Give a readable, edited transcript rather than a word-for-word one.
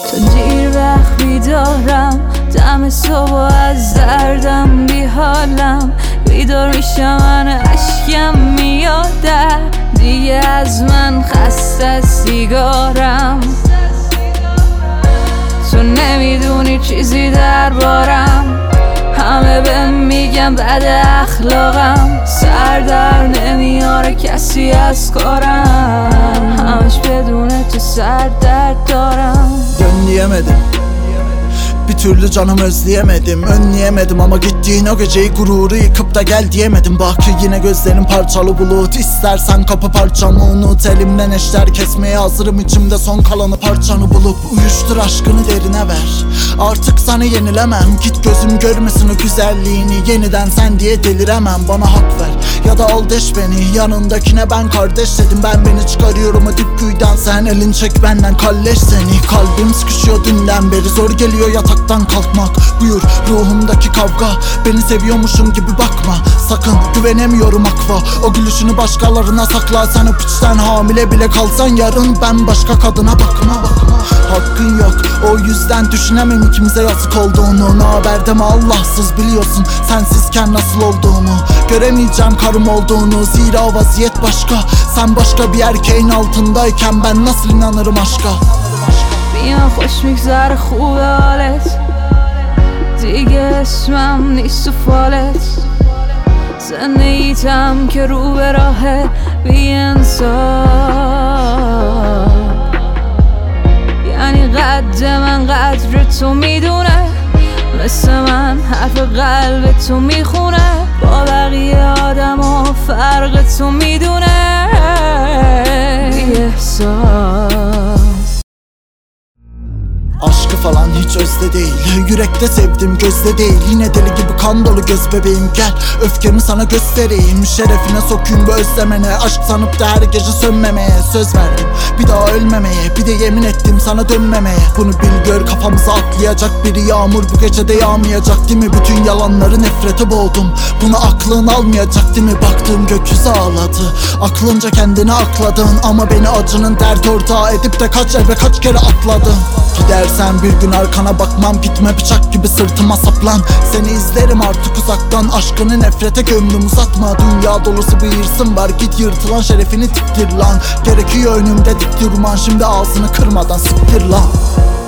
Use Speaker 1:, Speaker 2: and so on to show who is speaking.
Speaker 1: تا دیر وقت بیدارم، دم صبح از دردم بیحالم. بیدار میشم من اشکم میاده، دیگه از من خسته سیگارم. تو نمیدونی چیزی دربارم، همه بهم میگن بد اخلاقم. سر در نمیاره کسی از کارم، همش بدون تو سر درد دارم.
Speaker 2: Önleyemedim, bir türlü canım özleyemedim. Önleyemedim ama gittiğin o geceyi, gururu yıkıp da gel diyemedim. Bak yine gözlerin parçalı bulut, istersen kapı parçamı unut. Elimden eşler kesmeye hazırım, içimde son kalanı parçanı bulup. Uyuştur aşkını derine ver, artık sana yenilemem. Git gözüm görmesin o güzelliğini, yeniden sen diye deliremem. Bana hak ver ya da al deş beni, yanındakine ben kardeş dedim. Ben beni çıkarıyorum o dip kuyudan, sen elin çek benden kalleş seni. Kalbim sıkışıyor dünden beri, zor geliyor yataktan kalkmak. Buyur ruhumdaki kavga, beni seviyormuşum gibi bakma sakın, güvenemiyorum akva. O gülüşünü başkalarına sakla, sen o piçten hamile bile kalsan yarın ben başka kadına bakma. Hakkın yok, o yüzden düşünemem ikimize yazık olduğunu. Naberde mi Allahsız biliyorsun sensizken nasıl olduğumu. Göremeyeceğim karım olduğunu, zira vaziyet başka. Sen başka bir erkeğin altındayken ben nasıl inanırım aşka.
Speaker 1: بیا خوش میگذره خوبه حالت، دیگه اسمم نیست تو فالت. زندگیتم که رو به راهه بی انصاف، یعنی قد من قدر تو میدونه، مثل من حرف قلب تو میخونه. با بقیه آدم ها فرق تو میدونه، بی احساس.
Speaker 2: Aşkı falan hiç özde değil, yürekte sevdim gözde değil. Yine deli gibi kan dolu göz bebeğim, gel öfkemi sana göstereyim. Şerefine sokayım bu özlemene, aşk sanıp da her gece sönmemeye. Söz verdim bir daha ölmemeye, bir de yemin ettim sana dönmemeye. Bunu bil gör, kafamıza atlayacak biri yağmur bu gece de yağmayacak değil mi? Bütün yalanları nefrete boğdum, bunu aklın almayacak değil mi? Baktığım gökyüzü ağladı, aklınca kendini akladın. Ama beni acının dert ortağı edip de kaç eve kaç kere atladın. Gidersen bir gün arkana bakmam, gitme bıçak gibi sırtıma saplan. Seni izlerim artık uzaktan, aşkını nefrete gömdüm uzatma. Dünya dolusu bir hırsım var, git yırtılan şerefini tiktir lan. Gerekiyor önümde dik durman, şimdi ağzını kırmadan siktir lan.